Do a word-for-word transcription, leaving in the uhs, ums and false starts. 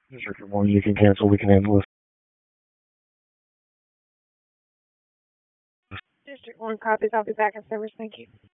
District one, you can cancel. We can handle this. District one copies. I'll be back in service. Thank you.